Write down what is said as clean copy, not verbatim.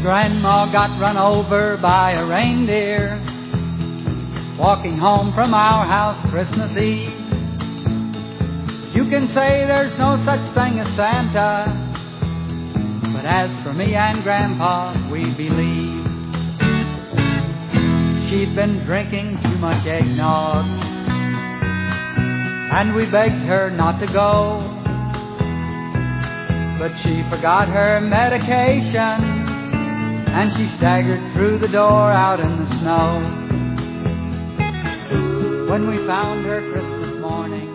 Grandma got run over by a reindeer walking home from our house Christmas Eve. You can say there's no such thing as Santa, but as for me and Grandpa, we believe. She'd been drinking too much eggnog, and we begged her not to go, but she forgot her medication, and she staggered through the door out in the snow. When we found her Christmas morning,